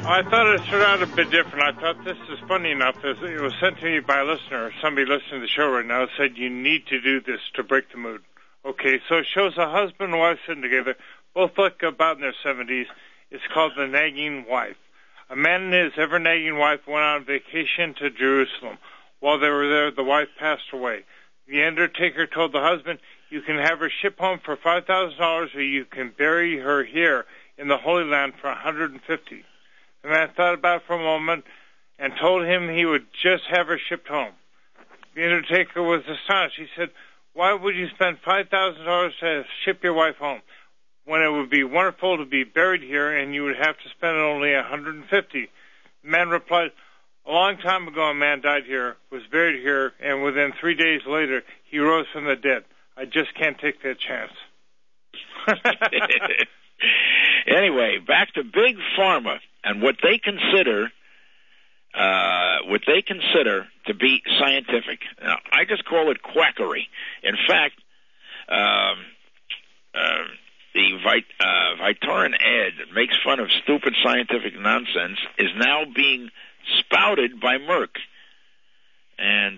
I thought it started out a bit different. I thought this is funny enough. It was sent to me by a listener, somebody listening to the show right now, said you need to do this to break the mood. Okay, so it shows a husband and wife sitting together, both look about in their 70s. It's called The Nagging Wife. A man and his ever-nagging wife went on vacation to Jerusalem. While they were there, the wife passed away. The undertaker told the husband, you can have her shipped home for $5,000 or you can bury her here in the Holy Land for $150. The man thought about it for a moment and told him he would just have her shipped home. The undertaker was astonished. He said, why would you spend $5,000 to ship your wife home when it would be wonderful to be buried here and you would have to spend only $150? The man replied, a long time ago a man died here, was buried here, and within 3 days later he rose from the dead. I just can't take that chance. Anyway, back to Big Pharma and what they consider to be scientific. Now, I just call it quackery. In fact, the Vytorin ad that makes fun of stupid scientific nonsense is now being spouted by Merck. And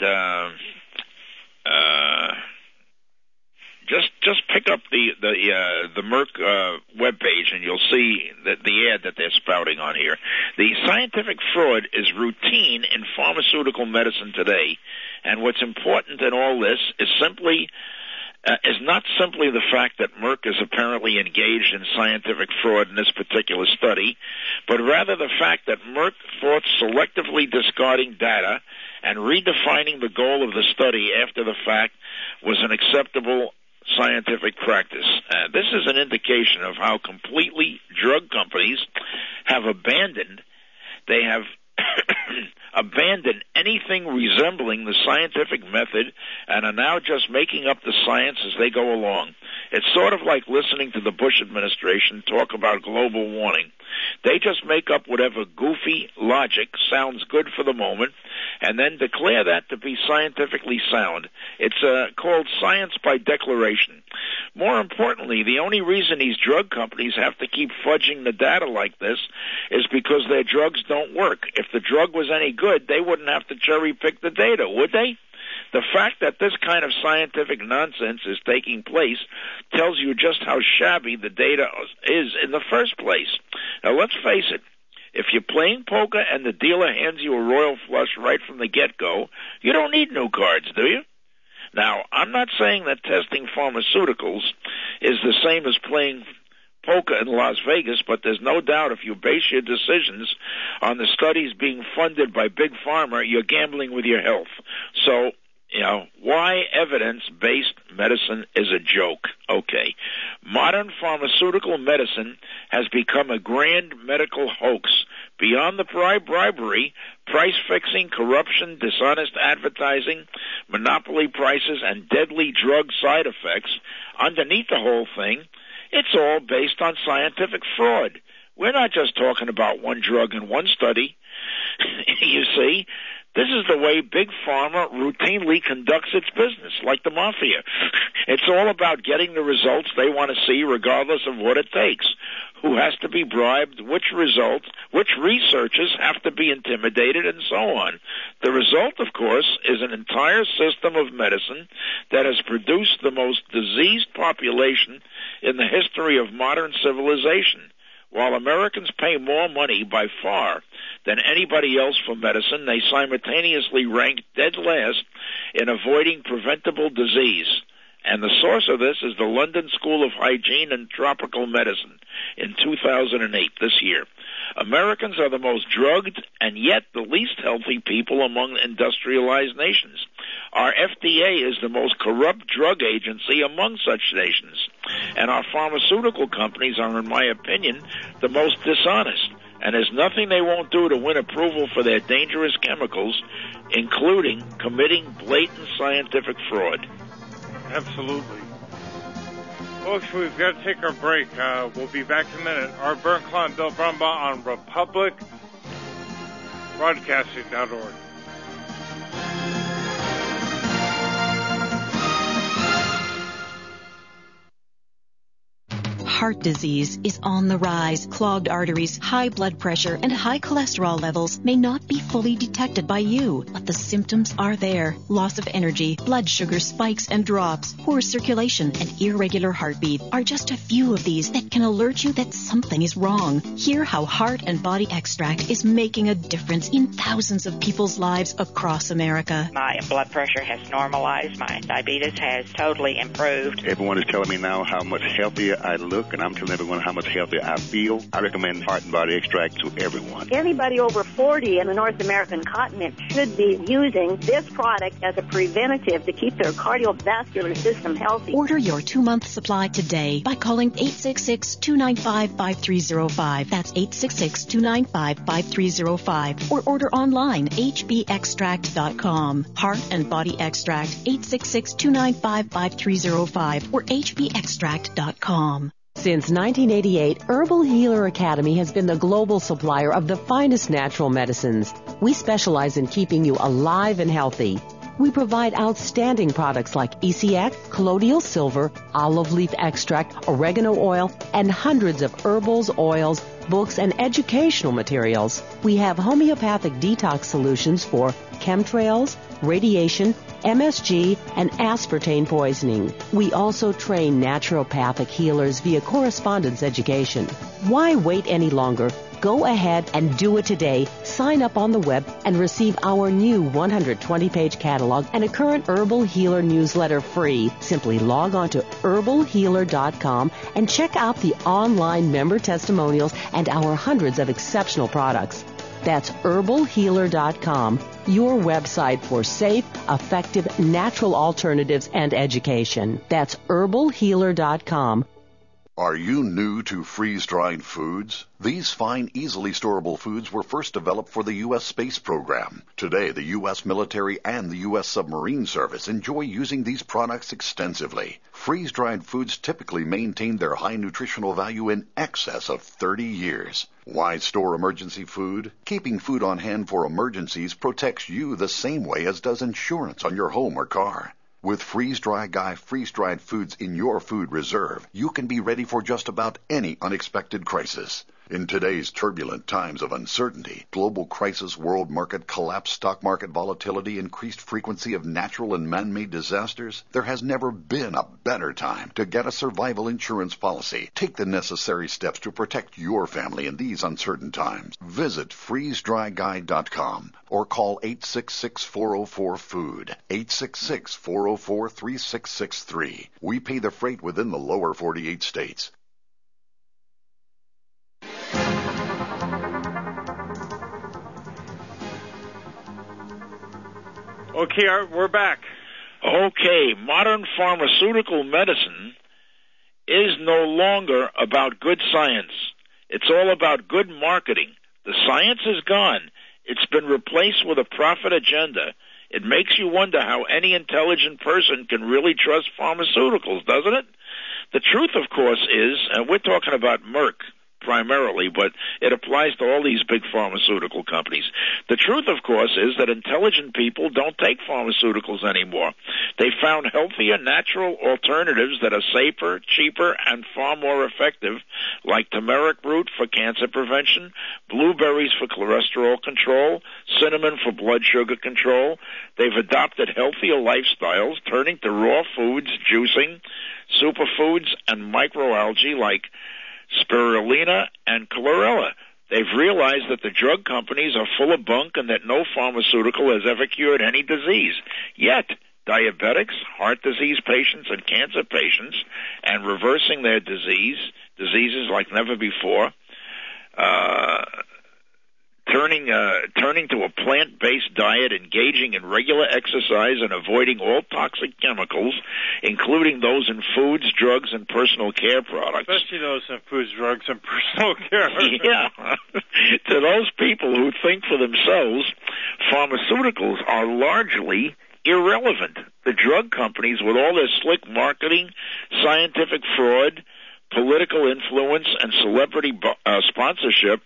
just pick up the Merck webpage and you'll see that the ad that they're spouting on here. The scientific fraud is routine in pharmaceutical medicine today, and what's important in all this is not simply the fact that Merck is apparently engaged in scientific fraud in this particular study, but rather the fact that Merck thought selectively discarding data and redefining the goal of the study after the fact was an acceptable scientific practice. This is an indication of how completely drug companies have abandoned anything resembling the scientific method and are now just making up the science as they go along. It's sort of like listening to the Bush administration talk about global warming. They just make up whatever goofy logic sounds good for the moment and then declare that to be scientifically sound. It's called science by declaration. More importantly, the only reason these drug companies have to keep fudging the data like this is because their drugs don't work. If the drug was any good, they wouldn't have to cherry-pick the data, would they? The fact that this kind of scientific nonsense is taking place tells you just how shabby the data is in the first place. Now, let's face it. If you're playing poker and the dealer hands you a royal flush right from the get-go, you don't need new cards, do you? Now, I'm not saying that testing pharmaceuticals is the same as playing poker in Las Vegas, but there's no doubt if you base your decisions on the studies being funded by Big Pharma, you're gambling with your health. So, why evidence-based medicine is a joke. Okay. Modern pharmaceutical medicine has become a grand medical hoax. Beyond the bribery, price-fixing, corruption, dishonest advertising, monopoly prices, and deadly drug side effects, underneath the whole thing, it's all based on scientific fraud. We're not just talking about one drug in one study. You see, this is the way Big Pharma routinely conducts its business, like the mafia. It's all about getting the results they want to see regardless of what it takes. Who has to be bribed, which researchers have to be intimidated, and so on. The result, of course, is an entire system of medicine that has produced the most diseased population in the history of modern civilization. While Americans pay more money by far than anybody else for medicine, they simultaneously rank dead last in avoiding preventable disease. And the source of this is the London School of Hygiene and Tropical Medicine in 2008, this year. Americans are the most drugged and yet the least healthy people among industrialized nations. Our FDA is the most corrupt drug agency among such nations. And our pharmaceutical companies are, in my opinion, the most dishonest. And there's nothing they won't do to win approval for their dangerous chemicals, including committing blatant scientific fraud. Absolutely. Folks, we've got to take our break. We'll be back in a minute. Art Bernklau and Bill Brumbaugh on RepublicBroadcasting.org. heart disease is on the rise. Clogged arteries, high blood pressure, and high cholesterol levels may not be fully detected by you, but the symptoms are there. Loss of energy, blood sugar spikes and drops, poor circulation, and irregular heartbeat are just a few of these that can alert you that something is wrong. Hear how Heart and Body Extract is making a difference in thousands of people's lives across America. My blood pressure has normalized. My diabetes has totally improved. Everyone is telling me now how much healthier I look, and I'm telling everyone how much healthier I feel. I recommend Heart and Body Extract to everyone. Anybody over 40 in the North American continent should be using this product as a preventative to keep their cardiovascular system healthy. Order your 2-month supply today by calling 866-295-5305. That's 866-295-5305. Or order online, hbextract.com. Heart and Body Extract, 866-295-5305 or hbextract.com. Since 1988, Herbal Healer Academy has been the global supplier of the finest natural medicines. We specialize in keeping you alive and healthy. We provide outstanding products like ECX, colloidal silver, olive leaf extract, oregano oil, and hundreds of herbals, oils, books, and educational materials. We have homeopathic detox solutions for chemtrails, radiation, MSG, and aspartame poisoning. We also train naturopathic healers via correspondence education. Why wait any longer? Go ahead and do it today. Sign up on the web and receive our new 120-page catalog and a current Herbal Healer newsletter free. Simply log on to herbalhealer.com and check out the online member testimonials and our hundreds of exceptional products. That's herbalhealer.com, your website for safe, effective, natural alternatives and education. That's herbalhealer.com. Are you new to freeze-dried foods? These fine, easily storable foods were first developed for the U.S. space program. Today, the U.S. military and the U.S. submarine service enjoy using these products extensively. Freeze-dried foods typically maintain their high nutritional value in excess of 30 years. Why store emergency food? Keeping food on hand for emergencies protects you the same way as does insurance on your home or car. With Freeze-Dry Guy freeze-dried foods in your food reserve, you can be ready for just about any unexpected crisis. In today's turbulent times of uncertainty, global crisis, world market collapse, stock market volatility, increased frequency of natural and man-made disasters, there has never been a better time to get a survival insurance policy. Take the necessary steps to protect your family in these uncertain times. Visit freezedryguy.com or call 866-404-FOOD, 866-404-3663. We pay the freight within the lower 48 states. Okay, Art, we're back. Okay, modern pharmaceutical medicine is no longer about good science. It's all about good marketing. The science is gone. It's been replaced with a profit agenda. It makes you wonder how any intelligent person can really trust pharmaceuticals, doesn't it? The truth, of course, is, and we're talking about Merck primarily, but it applies to all these big pharmaceutical companies. The truth, of course, is that intelligent people don't take pharmaceuticals anymore. They found healthier, natural alternatives that are safer, cheaper, and far more effective, like turmeric root for cancer prevention, blueberries for cholesterol control, cinnamon for blood sugar control. They've adopted healthier lifestyles, turning to raw foods, juicing, superfoods, and microalgae like spirulina and chlorella. They've realized that the drug companies are full of bunk and that no pharmaceutical has ever cured any disease. Yet, diabetics, heart disease patients, and cancer patients, and reversing their diseases like never before, turning to a plant-based diet, engaging in regular exercise, and avoiding all toxic chemicals, including those in foods, drugs, and personal care products. Especially those in foods, drugs, and personal care. Yeah. To those people who think for themselves, pharmaceuticals are largely irrelevant. The drug companies, with all their slick marketing, scientific fraud, political influence, and celebrity sponsorship,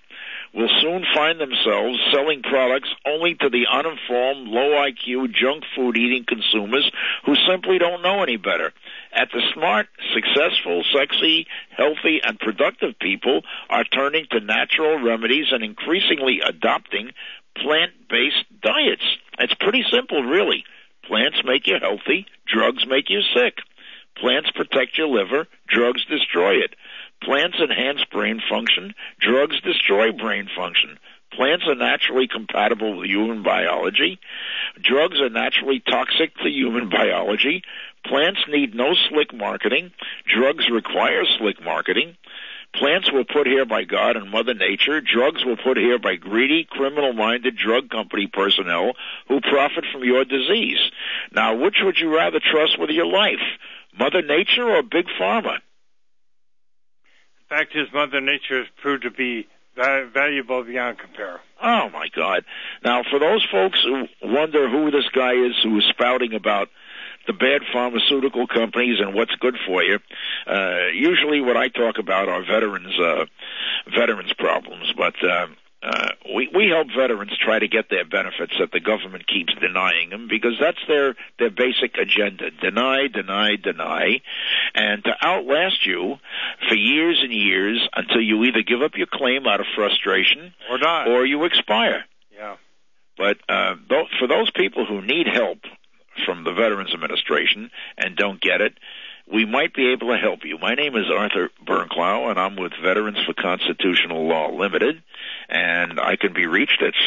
will soon find themselves selling products only to the uninformed, low IQ, junk food eating consumers who simply don't know any better. At the smart, successful, sexy, healthy, and productive people are turning to natural remedies and increasingly adopting plant-based diets. It's pretty simple, really. Plants make you healthy, drugs make you sick. Plants protect your liver, drugs destroy it. Plants enhance brain function, drugs destroy brain function. Plants are naturally compatible with human biology. Drugs are naturally toxic to human biology. Plants need no slick marketing. Drugs require slick marketing. Plants were put here by God and Mother Nature. Drugs were put here by greedy, criminal-minded drug company personnel who profit from your disease. Now, which would you rather trust with your life, Mother Nature or Big Pharma? The fact is, Mother Nature has proved to be valuable beyond compare. Oh, my God. Now, for those folks who wonder who this guy is who is spouting about the bad pharmaceutical companies and what's good for you, usually what I talk about are veterans problems, but we help veterans try to get their benefits that the government keeps denying them, because that's their basic agenda: deny, deny, deny, and to outlast you for years and years until you either give up your claim out of frustration or die, or you expire. Yeah. But for those people who need help from the Veterans Administration and don't get it, we might be able to help you. My name is Arthur Bernklau, and I'm with Veterans for Constitutional Law Limited, and I can be reached at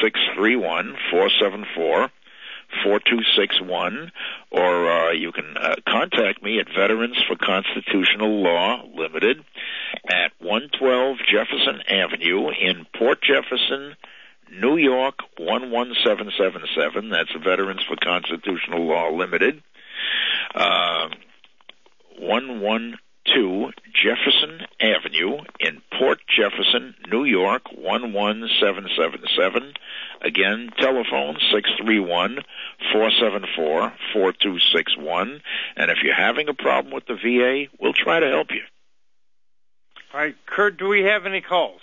631-474-4261, or you can contact me at Veterans for Constitutional Law Limited at 112 Jefferson Avenue in Port Jefferson, New York, 11777. That's Veterans for Constitutional Law Limited. 112 Jefferson Avenue in Port Jefferson, New York, 11777. Again, telephone 631-474-4261. And if you're having a problem with the VA, we'll try to help you. All right, Kurt, do we have any calls?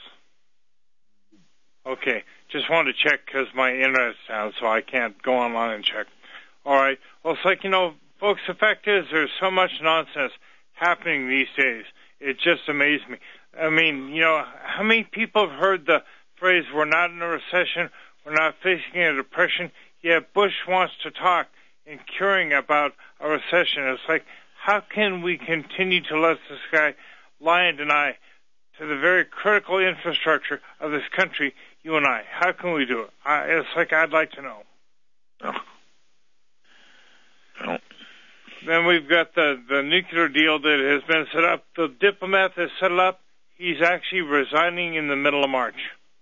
Okay, just wanted to check because my internet's down, so I can't go online and check. All right, well, it's like, folks, the fact is there's so much nonsense happening these days. It just amazed me. I mean, how many people have heard the phrase, we're not in a recession, we're not facing a depression, yet Bush wants to talk in curing about a recession. It's like, how can we continue to let this guy lie and deny to the very critical infrastructure of this country, you and I? How can we do it? It's like, I'd like to know. Oh. Well. Then we've got the nuclear deal that has been set up. The diplomat that set it up, he's actually resigning in the middle of March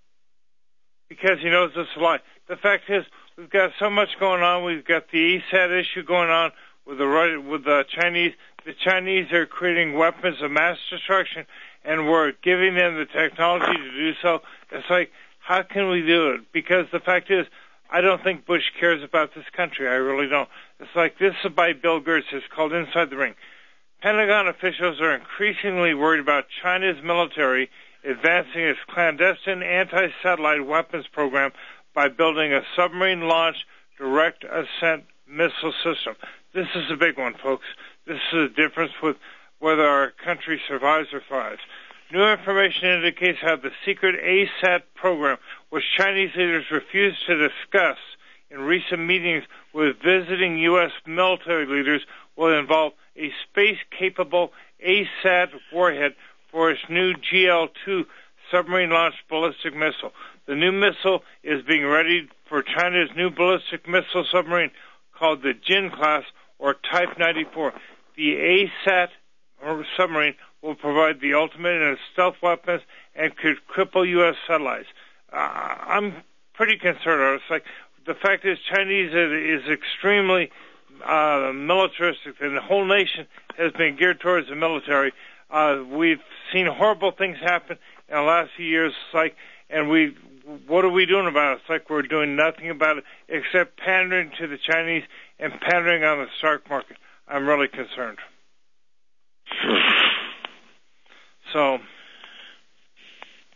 because he knows this is a lie. The fact is, we've got so much going on. We've got the ASAT issue going on with the Chinese. The Chinese are creating weapons of mass destruction, and we're giving them the technology to do so. It's like, how can we do it? Because the fact is, I don't think Bush cares about this country. I really don't. It's like, this is by Bill Gertz. It's called Inside the Ring. Pentagon officials are increasingly worried about China's military advancing its clandestine anti-satellite weapons program by building a submarine-launched direct ascent missile system. This is a big one, folks. This is the difference with whether our country survives or thrives. New information indicates how the secret ASAT program, which Chinese leaders refused to discuss in recent meetings with visiting U.S. military leaders, will involve a space-capable ASAT warhead for its new GL-2 submarine-launched ballistic missile. The new missile is being readied for China's new ballistic missile submarine called the Jin class or Type 94. The ASAT submarine will provide the ultimate in stealth weapons and could cripple U.S. satellites. I'm pretty concerned. It's like, the fact is, Chinese is extremely militaristic, and the whole nation has been geared towards the military. We've seen horrible things happen in the last few years. It's like, and what are we doing about it? It's like we're doing nothing about it except pandering to the Chinese and pandering on the stock market. I'm really concerned. So,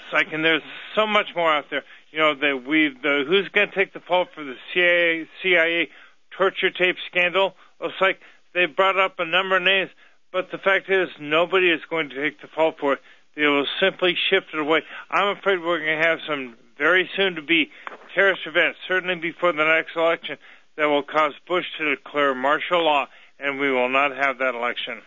like, and there's so much more out there. You know, who's going to take the fall for the CIA torture tape scandal? It's like they brought up a number of names, but the fact is nobody is going to take the fall for it. They will simply shift it away. I'm afraid we're going to have some very soon to be terrorist events, certainly before the next election, that will cause Bush to declare martial law, and we will not have that election.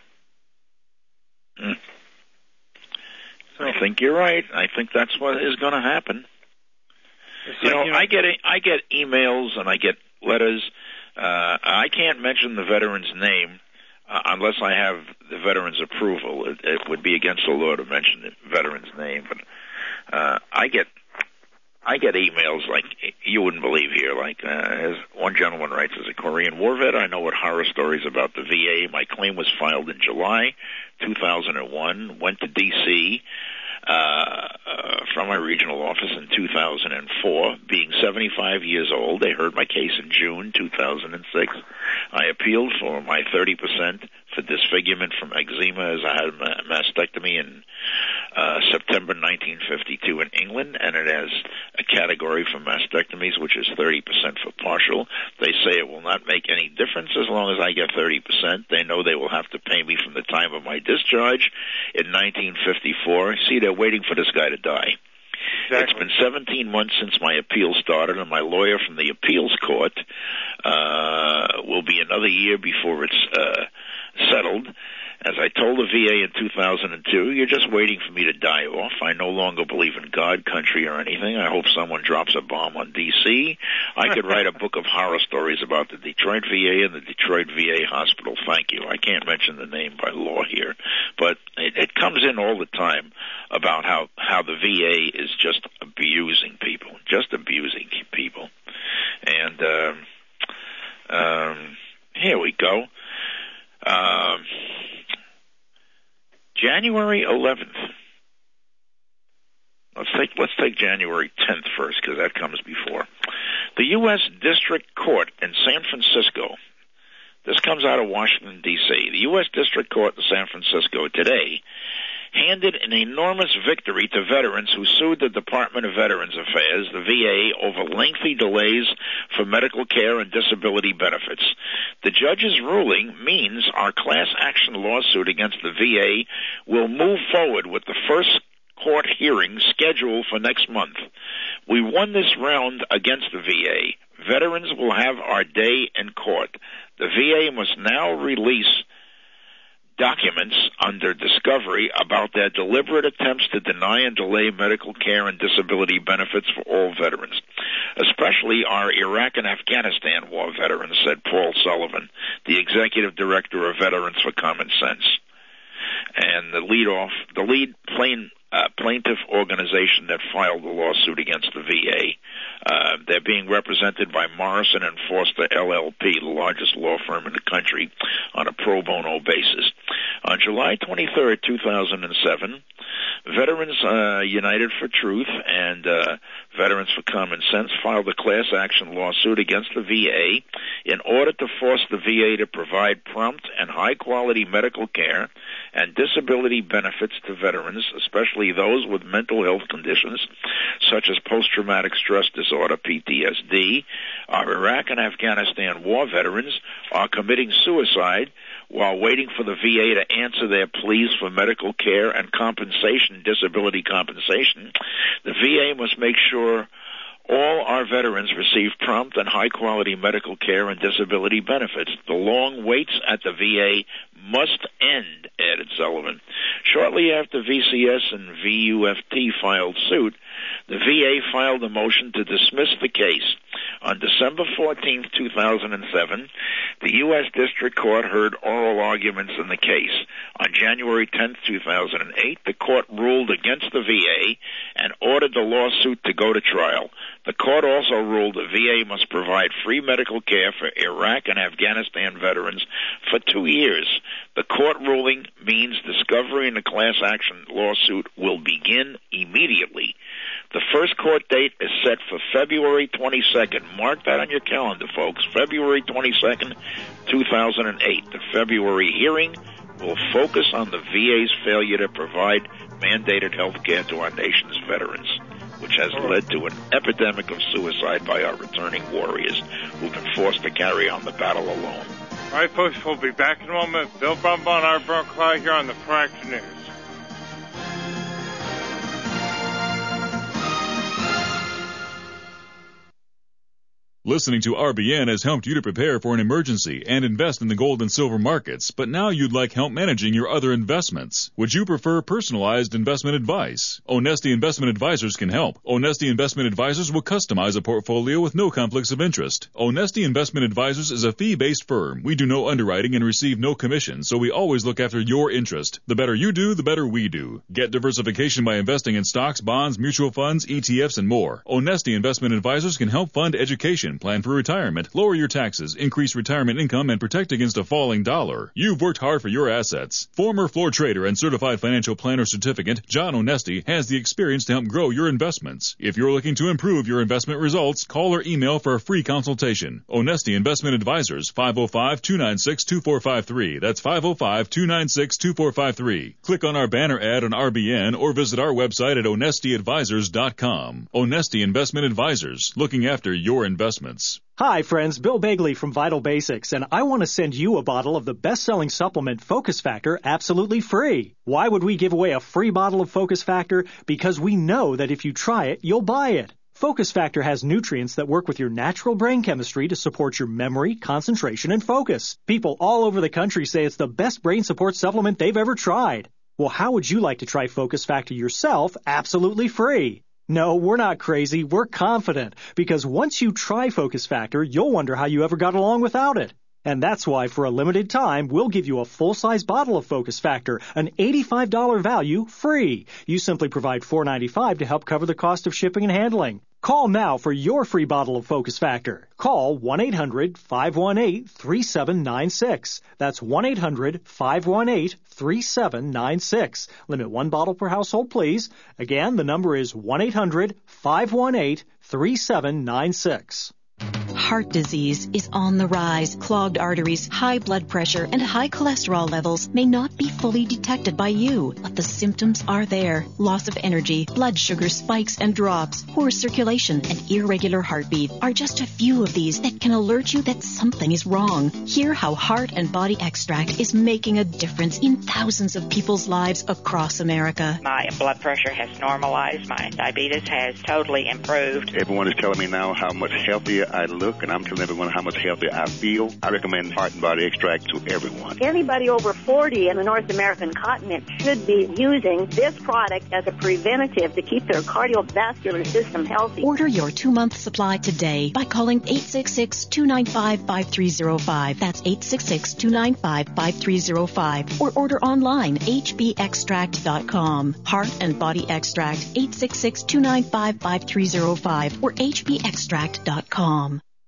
So, I think you're right. I think that's what is going to happen. I get emails and I get letters. I can't mention the veteran's name unless I have the veteran's approval. It would be against the law to mention the veteran's name. But I get emails like you wouldn't believe here. Like as one gentleman writes, as a Korean War vet, I know what horror stories about the VA. My claim was filed in July 2001. Went to D.C. From my regional office in 2004. Being 75 years old, they heard my case in June 2006. I appealed for my 30% for disfigurement from eczema, as I had a mastectomy in September 1952 in England, and it has a category for mastectomies, which is 30% for partial. They say it will not make any difference as long as I get 30%. They know they will have to pay me from the time of my discharge in 1954. See, they're waiting for this guy to die. Exactly. It's been 17 months since my appeal started, and my lawyer from the appeals court will be another year before it's settled. As I told the VA in 2002, you're just waiting for me to die off. I no longer believe in God, country, or anything. I hope someone drops a bomb on D.C. I could write a book of horror stories about the Detroit VA and the Detroit VA hospital. Thank you. I can't mention the name by law here, but it comes in all the time about how the VA is just abusing people. And here we go. January 11th. Let's take January 10th first, because that comes before. The U.S. District Court in San Francisco. This comes out of Washington, D.C. The U.S. District Court in San Francisco today handed an enormous victory to veterans who sued the Department of Veterans Affairs, the VA, over lengthy delays for medical care and disability benefits. The judge's ruling means our class action lawsuit against the VA will move forward with the first court hearing scheduled for next month. We won this round against the VA. Veterans will have our day in court. The VA must now release documents under discovery about their deliberate attempts to deny and delay medical care and disability benefits for all veterans, especially our Iraq and Afghanistan war veterans, said Paul Sullivan, the executive director of Veterans for Common Sense. And the lead plaintiff organization that filed the lawsuit against the VA. They're being represented by Morrison and Foster LLP, the largest law firm in the country, on a pro bono basis. On July 23, 2007, Veterans United for Truth and Veterans for Common Sense filed a class action lawsuit against the VA in order to force the VA to provide prompt and high-quality medical care and disability benefits to veterans, especially those with mental health conditions such as post-traumatic stress disorder, PTSD. Our Iraq and Afghanistan war veterans are committing suicide while waiting for the VA to answer their pleas for medical care and compensation, disability compensation. The VA must make sure all our veterans receive prompt and high-quality medical care and disability benefits. The long waits at the VA must end, added Sullivan. Shortly after VCS and VUFT filed suit, the VA filed a motion to dismiss the case. On December 14, 2007, the U.S. District Court heard oral arguments in the case. On January 10, 2008, the court ruled against the VA and ordered the lawsuit to go to trial. The court also ruled the VA must provide free medical care for Iraq and Afghanistan veterans for 2 years. The court ruling means discovery in the class action lawsuit will begin immediately. The first court date is set for February 22nd. Mark that on your calendar, folks. February 22nd, 2008. The February hearing, will focus on the VA's failure to provide mandated health care to our nation's veterans, which has led to an epidemic of suicide by our returning warriors who've been forced to carry on the battle alone. All right, folks, we'll be back in a moment. Bill Brumbaugh and Art Brokaw here on the Proactive News. Listening to RBN has helped you to prepare for an emergency and invest in the gold and silver markets, but now you'd like help managing your other investments. Would you prefer personalized investment advice? Onesti Investment Advisors can help. Onesti Investment Advisors will customize a portfolio with no conflicts of interest. Onesti Investment Advisors is a fee-based firm. We do no underwriting and receive no commission, so we always look after your interest. The better you do, the better we do. Get diversification by investing in stocks, bonds, mutual funds, ETFs, and more. Onesti Investment Advisors can help fund education, plan for retirement, lower your taxes, increase retirement income, and protect against a falling dollar. You've worked hard for your assets. Former floor trader and certified financial planner certificate, John Onesti, has the experience to help grow your investments. If you're looking to improve your investment results, call or email for a free consultation. Onesti Investment Advisors, 505-296-2453. That's 505-296-2453. Click on our banner ad on RBN or visit our website at onestiadvisors.com. Onesti Investment Advisors, looking after your investments. Hi, friends. Bill Bagley from Vital Basics, and I want to send you a bottle of the best-selling supplement Focus Factor absolutely free. Why would we give away a free bottle of Focus Factor? Because we know that if you try it, you'll buy it. Focus Factor has nutrients that work with your natural brain chemistry to support your memory, concentration, and focus. People all over the country say it's the best brain support supplement they've ever tried. Well, how would you like to try Focus Factor yourself absolutely free? No, we're not crazy. We're confident. Because once you try Focus Factor, you'll wonder how you ever got along without it. And that's why, for a limited time, we'll give you a full-size bottle of Focus Factor, an $85 value, free. You simply provide $4.95 to help cover the cost of shipping and handling. Call now for your free bottle of Focus Factor. Call 1-800-518-3796. That's 1-800-518-3796. Limit one bottle per household, please. Again, the number is 1-800-518-3796. Heart disease is on the rise. Clogged arteries, high blood pressure, and high cholesterol levels may not be fully detected by you, but the symptoms are there. Loss of energy, blood sugar spikes and drops, poor circulation, and irregular heartbeat are just a few of these that can alert you that something is wrong. Hear how Heart and Body Extract is making a difference in thousands of people's lives across America. My blood pressure has normalized. My diabetes has totally improved. Everyone is telling me now how much healthier I look, and I'm telling everyone how much healthier I feel. I recommend Heart and Body Extract to everyone. Anybody over 40 in the North American continent should be using this product as a preventative to keep their cardiovascular system healthy. Order your 2-month supply today by calling 866-295-5305. That's 866-295-5305. Or order online, hbextract.com. Heart and Body Extract, 866-295-5305 or hbextract.com.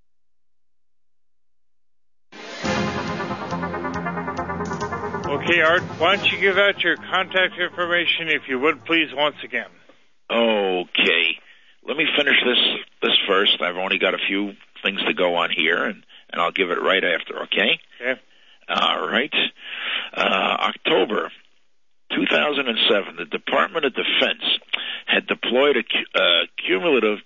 Okay, Art, why don't you give out your contact information, if you would, please, once again. Okay. Let me finish this first. I've only got a few things to go on here, and I'll give it right after, okay? Okay. All right. October 2007, the Department of Defense had deployed a cumulative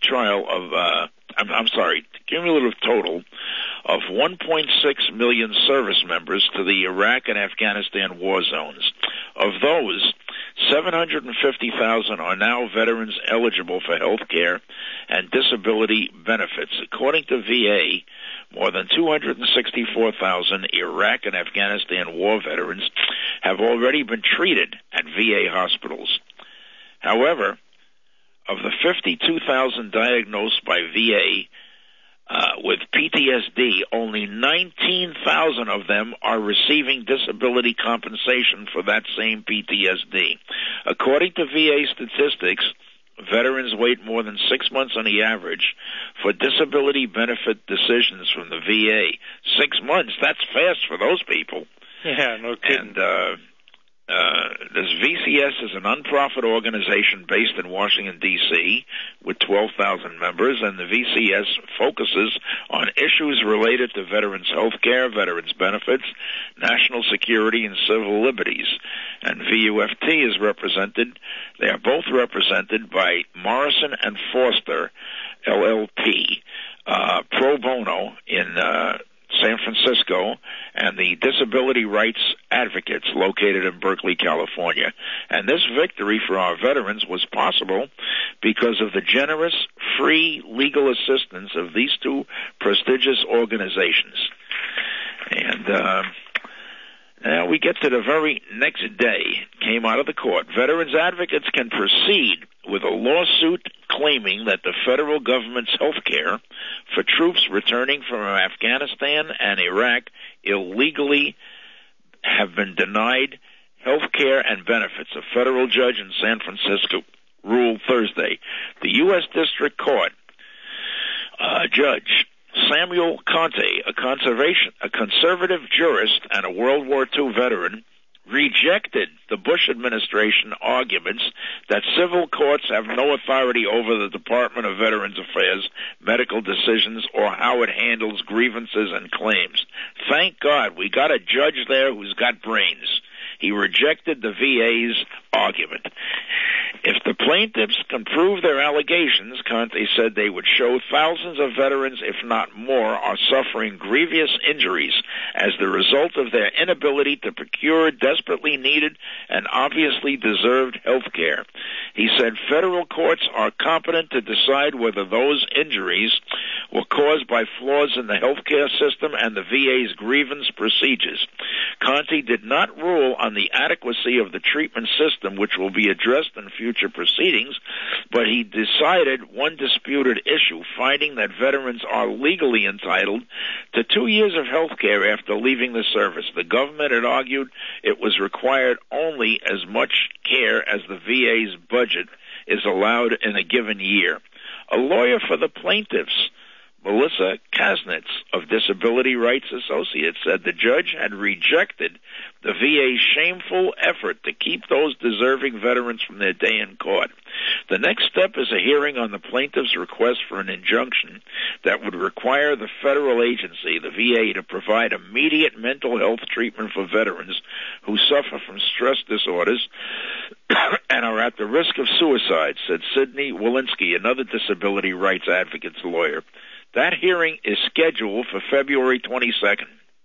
total of 1.6 million service members to the Iraq and Afghanistan war zones. Of those, 750,000 are now veterans eligible for health care and disability benefits. According to VA, more than 264,000 Iraq and Afghanistan war veterans have already been treated at VA hospitals. However, of the 52,000 diagnosed by VA with PTSD, only 19,000 of them are receiving disability compensation for that same PTSD. According to VA statistics, veterans wait more than 6 months on the average for disability benefit decisions from the VA. 6 months, that's fast for those people. Yeah, no kidding. And this VCA VCS is a nonprofit organization based in Washington, D.C., with 12,000 members, and the VCS focuses on issues related to veterans' health care, veterans' benefits, national security, and civil liberties. And VUFT is represented, they are both represented by Morrison and Foster, LLP, pro bono in San Francisco, and the Disability Rights Advocates located in Berkeley, California. And this victory for our veterans was possible because of the generous, free legal assistance of these two prestigious organizations. And now we get to the very next day. Came out of the court. Veterans advocates can proceed with a lawsuit claiming that the federal government's health care for troops returning from Afghanistan and Iraq illegally have been denied health care and benefits. A federal judge in San Francisco ruled Thursday. The U.S. District Court Judge Samuel Conte, a conservative jurist and a World War II veteran, rejected the Bush administration arguments that civil courts have no authority over the Department of Veterans Affairs medical decisions or how it handles grievances and claims. Thank God we got a judge there who's got brains. He rejected the VA's argument. If the plaintiffs can prove their allegations, Conte said, they would show thousands of veterans, if not more, are suffering grievous injuries as the result of their inability to procure desperately needed and obviously deserved health care. He said federal courts are competent to decide whether those injuries were caused by flaws in the health care system and the VA's grievance procedures. Conte did not rule on the adequacy of the treatment system, which will be addressed in future proceedings, but he decided one disputed issue, finding that veterans are legally entitled to 2 years of health care after leaving the service. The government had argued it was required only as much care as the VA's budget is allowed in a given year. A lawyer for the plaintiffs, Melissa Kasnitz of Disability Rights Associates, said the judge had rejected the VA's shameful effort to keep those deserving veterans from their day in court. The next step is a hearing on the plaintiff's request for an injunction that would require the federal agency, the VA, to provide immediate mental health treatment for veterans who suffer from stress disorders and are at the risk of suicide, said Sidney Walensky, another disability rights advocate's lawyer. That hearing is scheduled for February 22nd.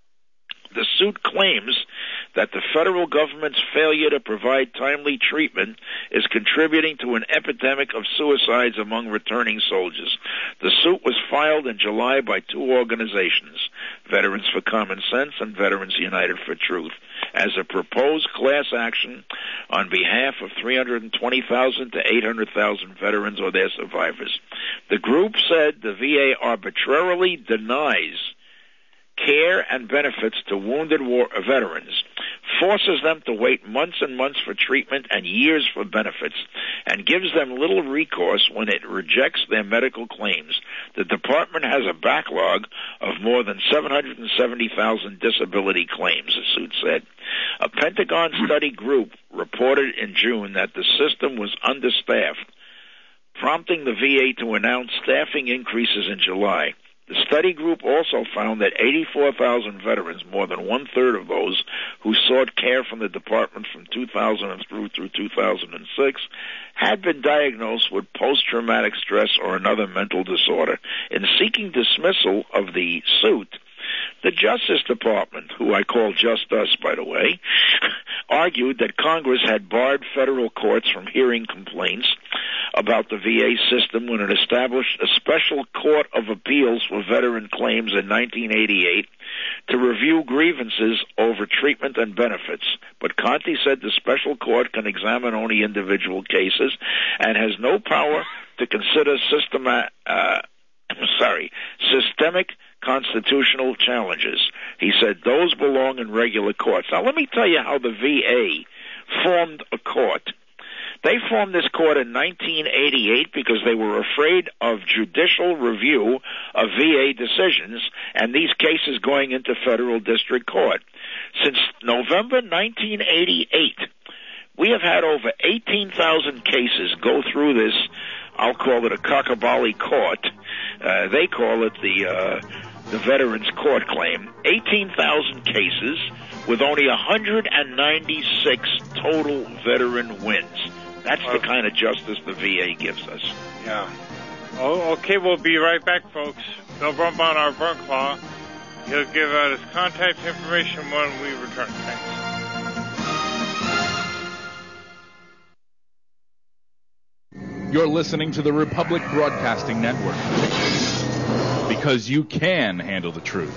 The suit claims that the federal government's failure to provide timely treatment is contributing to an epidemic of suicides among returning soldiers. The suit was filed in July by two organizations, Veterans for Common Sense and Veterans United for Truth, as a proposed class action on behalf of 320,000 to 800,000 veterans or their survivors. The group said the VA arbitrarily denies care and benefits to wounded war veterans, forces them to wait months and months for treatment and years for benefits, and gives them little recourse when it rejects their medical claims. The department has a backlog of more than 770,000 disability claims, the suit said. A Pentagon study group reported in June that the system was understaffed, prompting the VA to announce staffing increases in July. The study group also found that 84,000 veterans, more than one-third of those who sought care from the department from 2000 through 2006, had been diagnosed with post-traumatic stress or another mental disorder. In seeking dismissal of the suit, the Justice Department, who I call Just Us, by the way, argued that Congress had barred federal courts from hearing complaints about the VA system when it established a special court of appeals for veteran claims in 1988 to review grievances over treatment and benefits. But Conte said the special court can examine only individual cases and has no power to consider systemic constitutional challenges. He said those belong in regular courts. Now, let me tell you how the VA formed a court. They formed this court in 1988 because they were afraid of judicial review of VA decisions and these cases going into federal district court. Since November 1988, We have had over 18,000 cases go through this, I'll call it a cockabally court. They call it the Veterans Court claim. 18,000 cases with only 196 total veteran wins. That's the kind of justice the VA gives us. Yeah. Oh, okay, we'll be right back, folks. Bill Brumbaugh, Burnclaw. He'll give out his contact information when we return. Thanks. You're listening to the Republic Broadcasting Network, because you can handle the truth.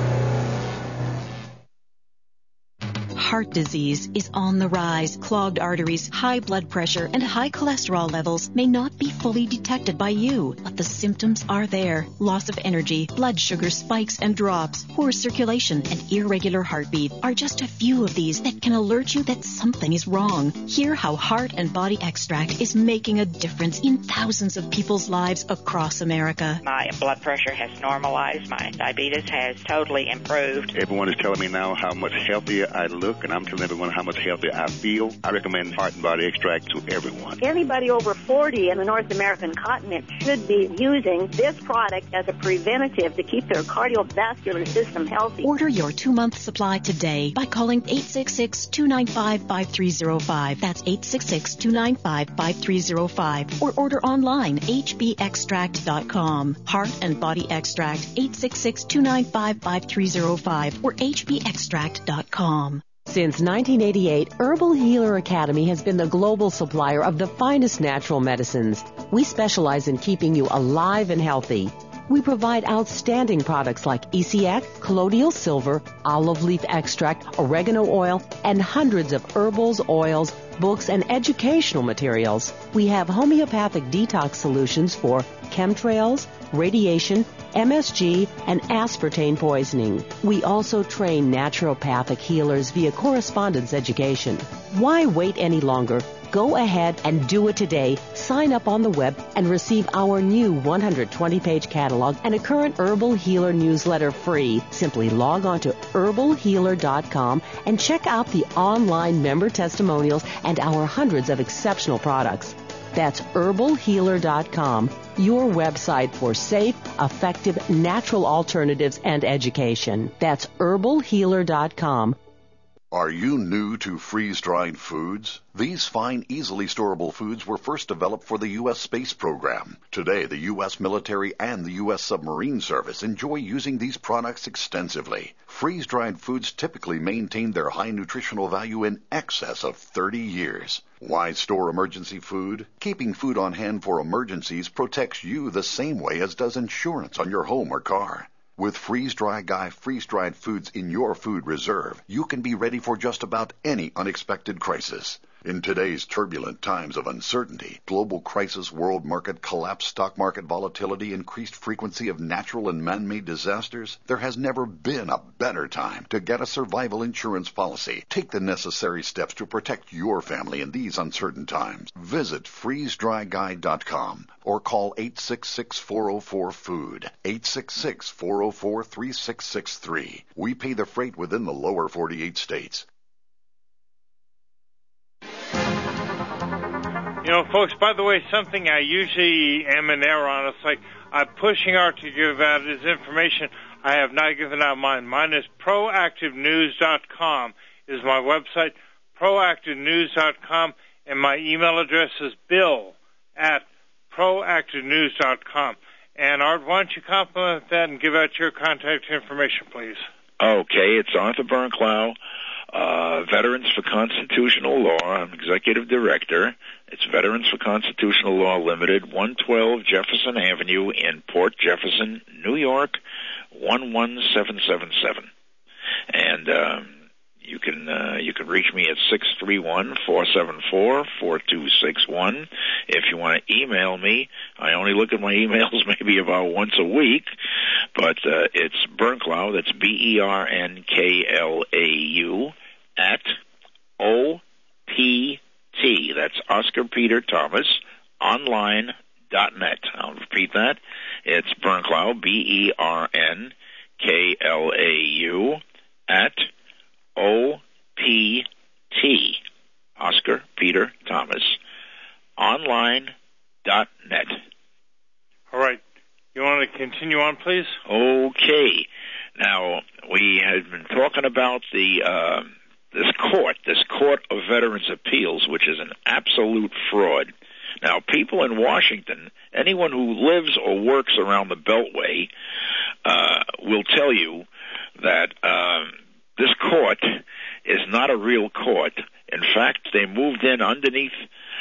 Heart disease is on the rise. Clogged arteries, high blood pressure, and high cholesterol levels may not be fully detected by you, but the symptoms are there. Loss of energy, blood sugar spikes and drops, poor circulation, and irregular heartbeat are just a few of these that can alert you that something is wrong. Hear how Heart and Body Extract is making a difference in thousands of people's lives across America. My blood pressure has normalized. My diabetes has totally improved. Everyone is telling me now how much healthier I look, and I'm telling everyone how much healthier I feel. I recommend Heart and Body Extract to everyone. Anybody over 40 in the North American continent should be using this product as a preventative to keep their cardiovascular system healthy. Order your 2-month supply today by calling 866-295-5305. That's 866-295-5305. Or order online, hbextract.com. Heart and Body Extract, 866-295-5305 or hbextract.com. Since 1988, Herbal Healer Academy has been the global supplier of the finest natural medicines. We specialize in keeping you alive and healthy. We provide outstanding products like ECX, colloidal silver, olive leaf extract, oregano oil, and hundreds of herbals, oils, books, and educational materials. We have homeopathic detox solutions for chemtrails, radiation, MSG, and aspartame poisoning. We also train naturopathic healers via correspondence education. Why wait any longer? Go ahead and do it today. Sign up on the web and receive our new 120-page catalog and a current Herbal Healer newsletter free. Simply log on to herbalhealer.com and check out the online member testimonials and our hundreds of exceptional products. That's herbalhealer.com, your website for safe, effective, natural alternatives and education. That's herbalhealer.com. Are you new to freeze-dried foods? These fine, easily storable foods were first developed for the U.S. space program. Today, the U.S. military and the U.S. submarine service enjoy using these products extensively. Freeze-dried foods typically maintain their high nutritional value in excess of 30 years. Why store emergency food? Keeping food on hand for emergencies protects you the same way as does insurance on your home or car. With Freeze-Dry Guy freeze-dried foods in your food reserve, you can be ready for just about any unexpected crisis. In today's turbulent times of uncertainty, global crisis, world market collapse, stock market volatility, increased frequency of natural and man-made disasters, there has never been a better time to get a survival insurance policy. Take the necessary steps to protect your family in these uncertain times. Visit freezedryguy.com or call 866-404-FOOD, 866-404-3663. We pay the freight within the lower 48 states. You know, folks, by the way, something I usually am in error on, it's like I'm pushing Art to give out his information. I have not given out mine. Mine is proactivenews.com is my website, proactivenews.com, and my email address is bill@proactivenews.com. And Art, why don't you compliment that and give out your contact information, please? Okay, it's Arthur Burnclaw, Veterans for Constitutional Law. I'm Executive Director. It's Veterans for Constitutional Law Limited, 112 Jefferson Avenue in Port Jefferson, New York, 11777. And you can reach me at 631-474-4261. If you want to email me, I only look at my emails maybe about once a week, but it's Burnclaw, that's BERNKLAU, at OPT, that's Oscar Peter Thomas, online.net. I'll repeat that. It's Burnclaw, BERNKLAU, at OPT, Oscar Thomas, online.net. All right. You want to continue on, please? Okay. Now, we had been talking about this Court of Veterans Appeals, which is an absolute fraud. Now, people in Washington, anyone who lives or works around the Beltway, will tell you that this court is not a real court. In fact, they moved in underneath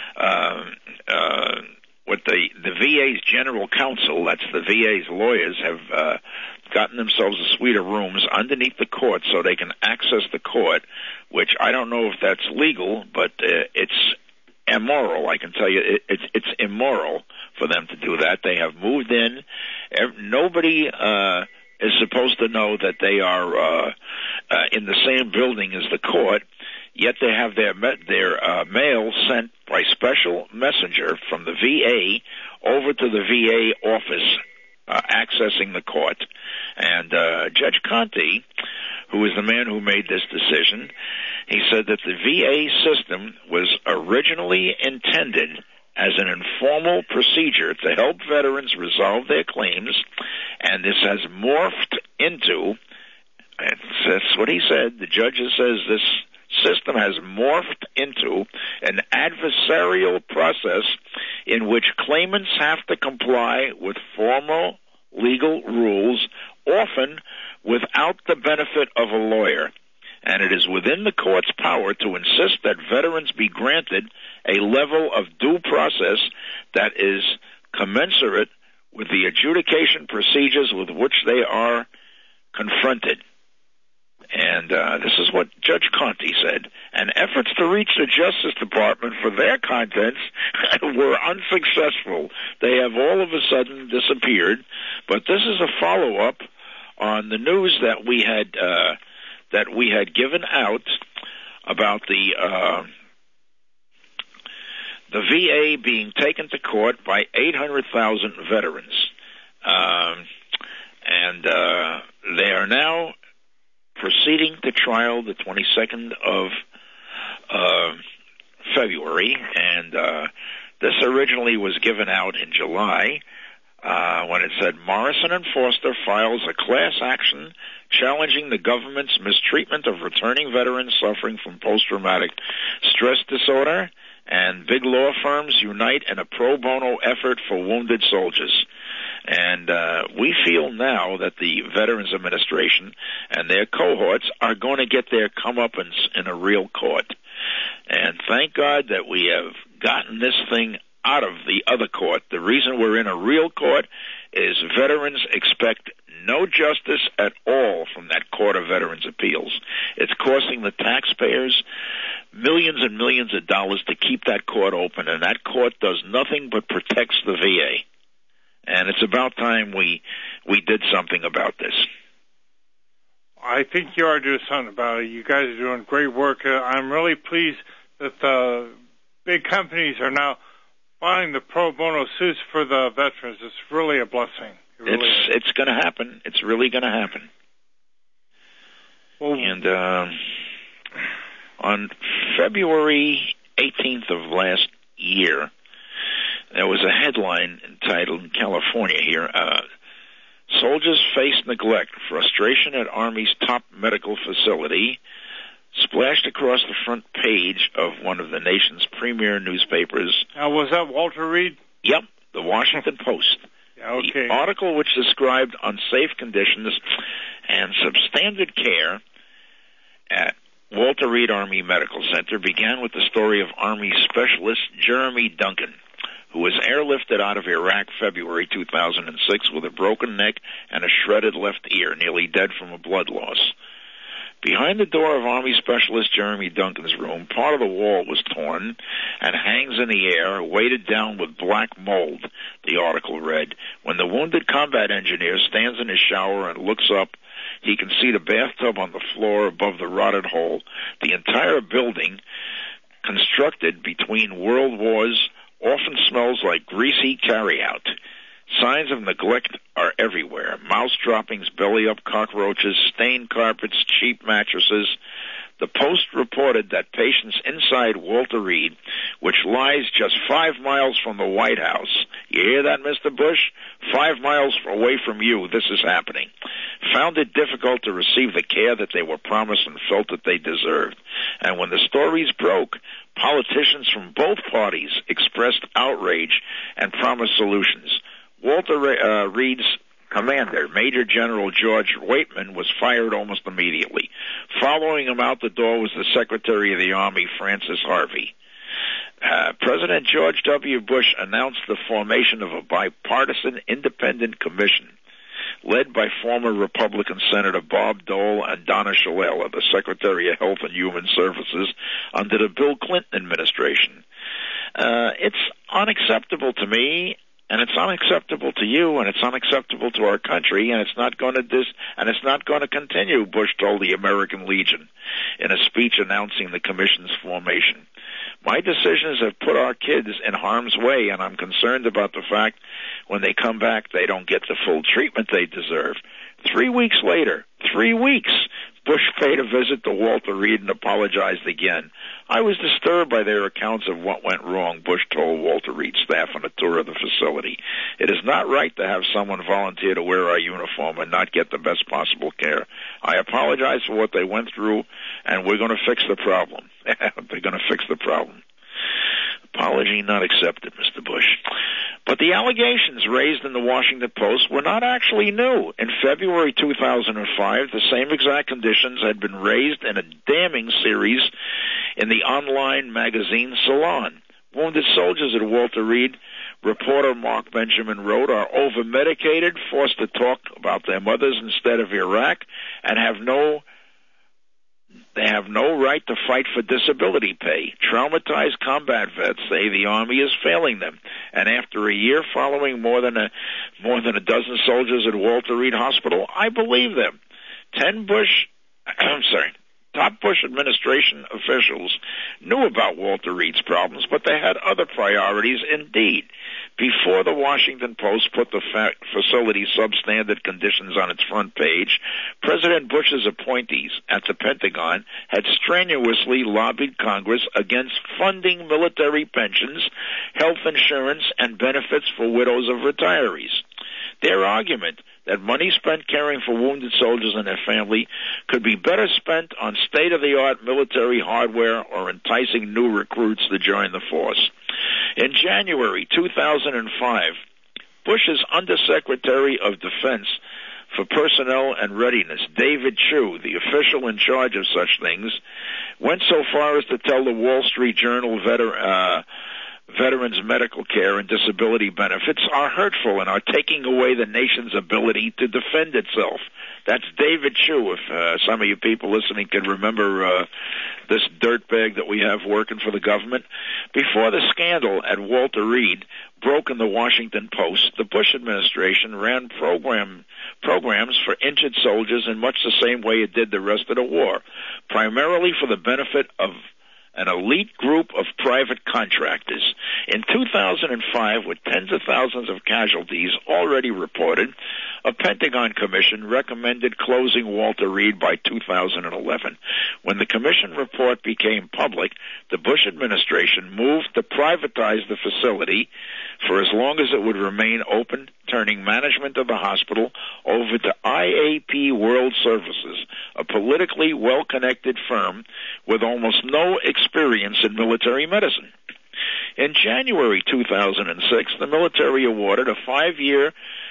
what the VA's general counsel, that's the VA's lawyers, have gotten themselves a suite of rooms underneath the court so they can access the court, which I don't know if that's legal, but it's immoral. I can tell you it's immoral for them to do that. They have moved in. Nobody is supposed to know that they are in the same building as the court, yet they have their mail sent by special messenger from the VA over to the VA office accessing the court. And Judge Conte, who is the man who made this decision, he said that the VA system was originally intended as an informal procedure to help veterans resolve their claims, and this has morphed into, and that's what he said, the judge says this system has morphed into an adversarial process in which claimants have to comply with formal legal rules, often without the benefit of a lawyer. And it is within the court's power to insist that veterans be granted a level of due process that is commensurate with the adjudication procedures with which they are confronted. And this is what Judge Conte said. And efforts to reach the Justice Department for their contents were unsuccessful. They have all of a sudden disappeared. But this is a follow-up on the news that we had given out about the VA being taken to court by 800,000 veterans. And they are now proceeding to trial the 22nd of February, and this originally was given out in July when it said Morrison and Foster files a class action challenging the government's mistreatment of returning veterans suffering from post-traumatic stress disorder, and big law firms unite in a pro bono effort for wounded soldiers. And we feel now that the Veterans Administration and their cohorts are going to get their comeuppance in a real court. And thank God that we have gotten this thing out of the other court. The reason we're in a real court is veterans expect no justice at all from that Court of Veterans Appeals. It's costing the taxpayers millions and millions of dollars to keep that court open, and that court does nothing but protects the VA. And it's about time we did something about this. I think you are doing something about it. You guys are doing great work. I'm really pleased that the big companies are now filing the pro bono suits for the veterans. It's really a blessing. It's going to happen. It's really going to happen. Well, and on February 18th of last year, there was a headline entitled in California here, Soldiers Face Neglect, Frustration at Army's Top Medical Facility, splashed across the front page of one of the nation's premier newspapers. Now, was that Walter Reed? Yep, the Washington Post. Okay. The article, which described unsafe conditions and substandard care at Walter Reed Army Medical Center, began with the story of Army Specialist Jeremy Duncan, who was airlifted out of Iraq February 2006 with a broken neck and a shredded left ear, nearly dead from a blood loss. Behind the door of Army Specialist Jeremy Duncan's room, part of the wall was torn and hangs in the air, weighted down with black mold, the article read. When the wounded combat engineer stands in his shower and looks up, he can see the bathtub on the floor above the rotted hole. The entire building, constructed between world wars, often smells like greasy carryout. Signs of neglect are everywhere. Mouse droppings, belly-up cockroaches, stained carpets, cheap mattresses. The Post reported that patients inside Walter Reed which lies just 5 miles from the White House. You hear that, Mr. Bush? 5 miles away from you, this is happening. Found it difficult to receive the care that they were promised and felt that they deserved. And when the stories broke, politicians from both parties expressed outrage and promised solutions. Walter Reed's commander, Major General George Waitman, was fired almost immediately. Following him out the door was the Secretary of the Army, Francis Harvey. President George W. Bush announced the formation of a bipartisan independent commission led by former Republican Senator Bob Dole and Donna Shalala, the Secretary of Health and Human Services, under the Bill Clinton administration. It's unacceptable to me, and it's unacceptable to you, and it's unacceptable to our country, and it's not going to continue, Bush told the American Legion in a speech announcing the commission's formation. My decisions have put our kids in harm's way, and I'm concerned about the fact when they come back they don't get the full treatment they deserve. 3 weeks later, 3 weeks, Bush paid a visit to Walter Reed and apologized again. I was disturbed by their accounts of what went wrong, Bush told Walter Reed's staff on a tour of the facility. It is not right to have someone volunteer to wear our uniform and not get the best possible care. I apologize for what they went through, and we're going to fix the problem. They're going to fix the problem. Apology not accepted, Mr. Bush. But the allegations raised in the Washington Post were not actually new. In February 2005, the same exact conditions had been raised in a damning series in the online magazine Salon. Wounded soldiers at Walter Reed, reporter Mark Benjamin wrote, are over-medicated, forced to talk about their mothers instead of Iraq, and they have no right to fight for disability pay. Traumatized combat vets say the Army is failing them. And after a year following more than a dozen soldiers at Walter Reed Hospital, I believe them. Top Bush administration officials knew about Walter Reed's problems, but they had other priorities indeed. Before the Washington Post put the facility's substandard conditions on its front page, President Bush's appointees at the Pentagon had strenuously lobbied Congress against funding military pensions, health insurance, and benefits for widows of retirees. Their argument that money spent caring for wounded soldiers and their family could be better spent on state-of-the-art military hardware or enticing new recruits to join the force. In January 2005, Bush's Undersecretary of Defense for Personnel and Readiness, David Chu, the official in charge of such things, went so far as to tell the Wall Street Journal veterans' medical care and disability benefits are hurtful and are taking away the nation's ability to defend itself. That's David Chu, if some of you people listening can remember this dirtbag that we have working for the government. Before the scandal at Walter Reed broke in the Washington Post, the Bush administration ran programs for injured soldiers in much the same way it did the rest of the war, primarily for the benefit of an elite group of private contractors. In 2005, with tens of thousands of casualties already reported, a Pentagon commission recommended closing Walter Reed by 2011. When the commission report became public, the Bush administration moved to privatize the facility for as long as it would remain open, turning management of the hospital over to IAP World Services, a politically well-connected firm with almost no experience in military medicine. In January 2006, the military awarded a 5-year,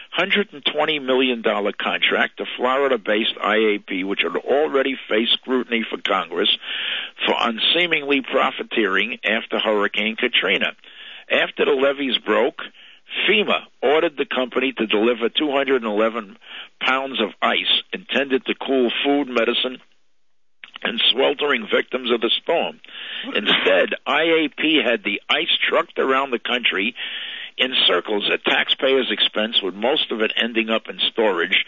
$120 million contract to Florida-based IAP, which had already faced scrutiny for Congress for unseemingly profiteering after Hurricane Katrina. After the levees broke, FEMA ordered the company to deliver 211 pounds of ice intended to cool food, medicine, and sweltering victims of the storm. Instead, IAP had the ice trucked around the country in circles at taxpayers' expense, with most of it ending up in storage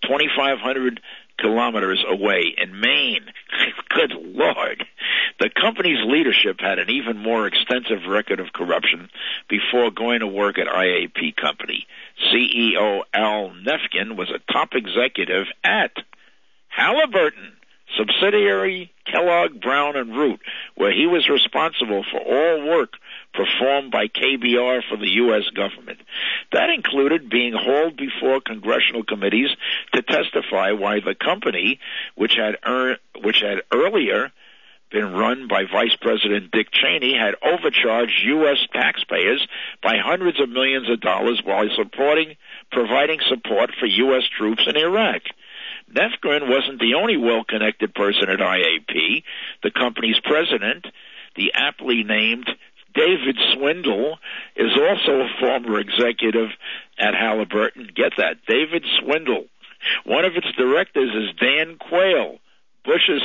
2,500 kilometers away in Maine. Good Lord. The company's leadership had an even more extensive record of corruption before going to work at IAP Company. CEO Al Nefkin was a top executive at Halliburton, subsidiary Kellogg, Brown, and Root, where he was responsible for all work performed by KBR for the U.S. government. That included being hauled before congressional committees to testify why the company, which had earlier been run by Vice President Dick Cheney, had overcharged U.S. taxpayers by hundreds of millions of dollars while providing support for U.S. troops in Iraq. Nefgren wasn't the only well-connected person at IAP. The company's president, the aptly named David Swindle, is also a former executive at Halliburton. Get that, David Swindle. One of its directors is Dan Quayle, Bush's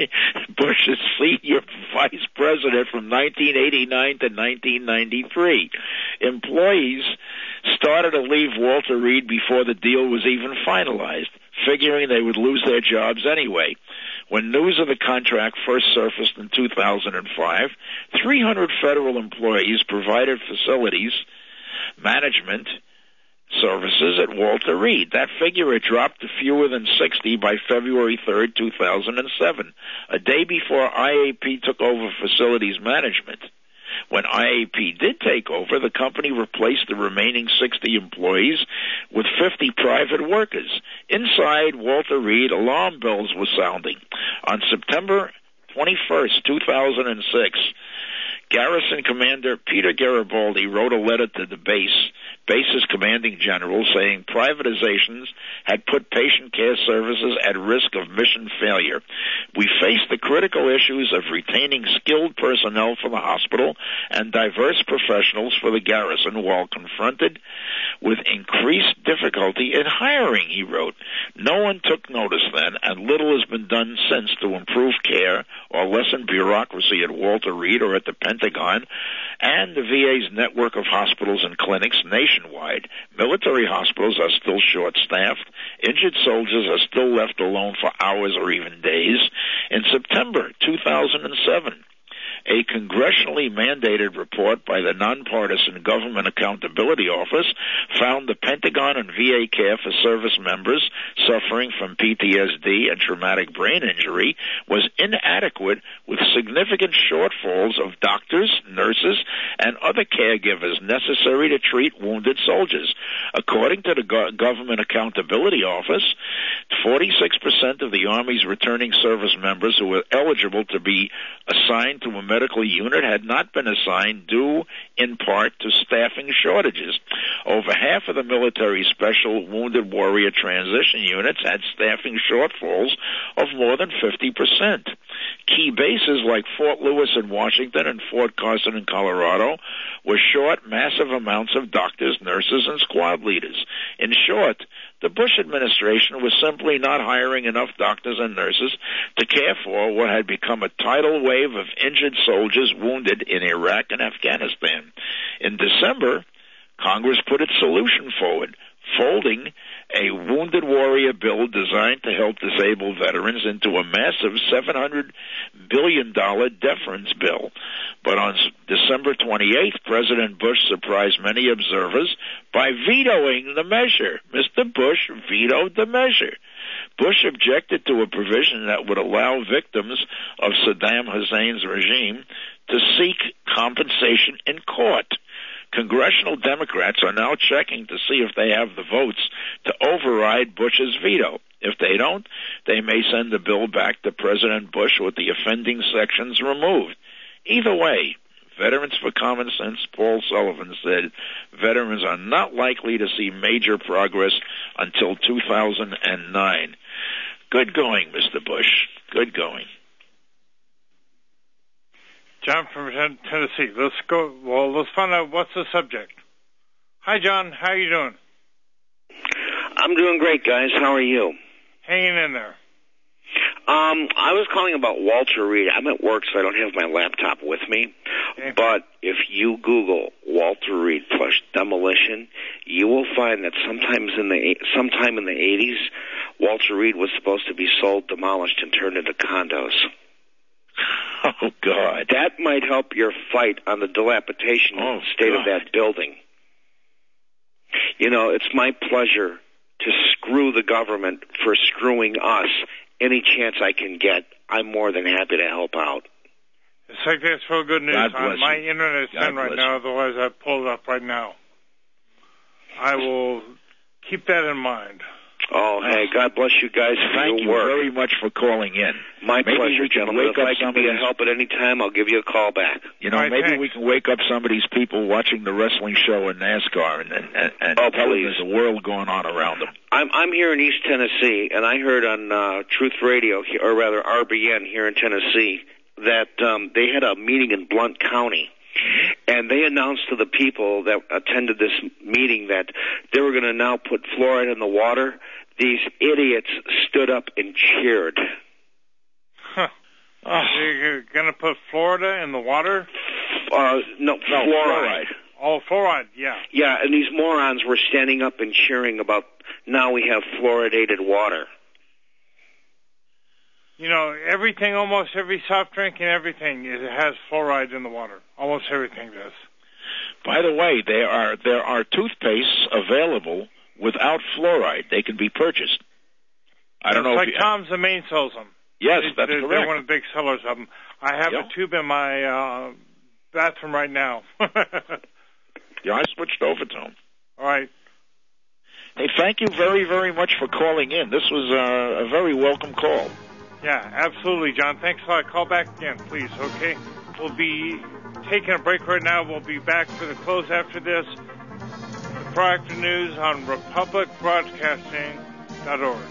senior vice president from 1989 to 1993. Employees started to leave Walter Reed before the deal was even finalized, figuring they would lose their jobs anyway. When news of the contract first surfaced in 2005, 300 federal employees provided facilities management services at Walter Reed. That figure had dropped to fewer than 60 by February 3rd, 2007, a day before IAP took over facilities management. When IAP did take over, the company replaced the remaining 60 employees with 50 private workers. Inside Walter Reed, alarm bells were sounding. On September 21st, 2006, Garrison Commander Peter Garibaldi wrote a letter to the base's commanding general saying privatizations had put patient care services at risk of mission failure. We face the critical issues of retaining skilled personnel for the hospital and diverse professionals for the garrison while confronted with increased difficulty in hiring, he wrote. No one took notice then, and little has been done since to improve care or lessen bureaucracy at Walter Reed or at the Pentagon and the VA's network of hospitals and clinics nationwide. Military hospitals are still short-staffed. Injured soldiers are still left alone for hours or even days. In September 2007, a congressionally mandated report by the Nonpartisan Government Accountability Office found the Pentagon and VA care for service members suffering from PTSD and traumatic brain injury was inadequate, with significant shortfalls of doctors, nurses, and other caregivers necessary to treat wounded soldiers. According to the Government Accountability Office, 46% of the Army's returning service members who were eligible to be assigned to a medical unit had not been assigned due in part to staffing shortages. Over half of the military special wounded warrior transition units had staffing shortfalls of more than 50%. Key bases like Fort Lewis in Washington and Fort Carson in Colorado were short massive amounts of doctors, nurses, and squad leaders. In short, the Bush administration was simply not hiring enough doctors and nurses to care for what had become a tidal wave of injured soldiers wounded in Iraq and Afghanistan. In December, Congress put its solution forward, folding a wounded warrior bill designed to help disabled veterans into a massive $700 billion deference bill. But on December 28th, President Bush surprised many observers by vetoing the measure. Mr. Bush vetoed the measure. Bush objected to a provision that would allow victims of Saddam Hussein's regime to seek compensation in court. Congressional Democrats are now checking to see if they have the votes to override Bush's veto. If they don't, they may send the bill back to President Bush with the offending sections removed. Either way, Veterans for Common Sense Paul Sullivan said veterans are not likely to see major progress until 2009. Good going, Mr. Bush. Good going. John from Tennessee. Let's go. Well, let's find out what's the subject. Hi, John. How are you doing? I'm doing great, guys. How are you? Hanging in there. I was calling about Walter Reed. I'm at work, so I don't have my laptop with me. Okay. But if you Google Walter Reed plus demolition, you will find that sometime in the 80s, Walter Reed was supposed to be sold, demolished, and turned into condos. Oh, God. That might help your fight on the dilapidation state of that building. You know, it's my pleasure to screw the government for screwing us any chance I can get, I'm more than happy to help out. It's like that's real good news. My internet is on right now, otherwise I'd pull it up right now. I will keep that in mind. Oh, hey, God bless you guys for Thank your you work. very much for calling in. My Maybe pleasure, we can gentlemen. wake If up I can be a help at any time, I'll give you a call back. You know, maybe we can wake up some of these people watching the wrestling show in NASCAR and tell them there's a world going on around them. I'm here in East Tennessee, and I heard on Truth Radio, or rather RBN here in Tennessee, that they had a meeting in Blount County. And they announced to the people that attended this meeting that they were going to now put fluoride in the water. These idiots stood up and cheered. Huh. You're going to put Florida in the water? No, fluoride. Oh, fluoride, yeah. Yeah, and these morons were standing up and cheering about now we have fluoridated water. You know, everything, almost every soft drink and everything, it has fluoride in the water. Almost everything does. By the way, there are toothpastes available without fluoride. They can be purchased. I don't know like if Tom's the Main sells them. Yes, that's they're correct. They're one of the big sellers of them. I have a tube in my bathroom right now. Yeah, I switched over to them. All right. Hey, thank you very, very much for calling in. This was a very welcome call. Yeah, absolutely, John. Thanks a lot. Call back again, please, okay? We'll be taking a break right now. We'll be back for the close after this. The Proactive News on republicbroadcasting.org.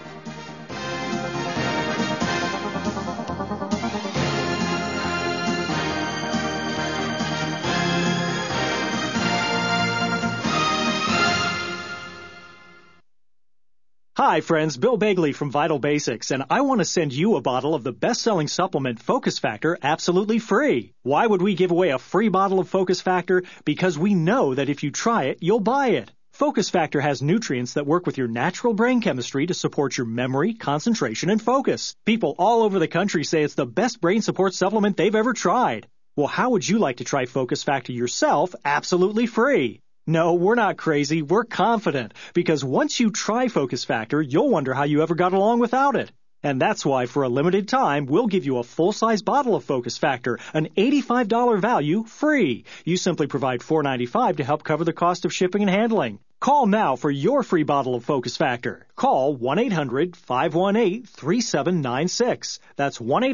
Hi, friends. Bill Bagley from Vital Basics, and I want to send you a bottle of the best-selling supplement Focus Factor absolutely free. Why would we give away a free bottle of Focus Factor? Because we know that if you try it, you'll buy it. Focus Factor has nutrients that work with your natural brain chemistry to support your memory, concentration, and focus. People all over the country say it's the best brain support supplement they've ever tried. Well, how would you like to try Focus Factor yourself absolutely free? No, we're not crazy. We're confident. Because once you try Focus Factor, you'll wonder how you ever got along without it. And that's why, for a limited time, we'll give you a full-size bottle of Focus Factor, an $85 value, free. You simply provide $4.95 to help cover the cost of shipping and handling. Call now for your free bottle of Focus Factor. Call 1-800-518-3796. That's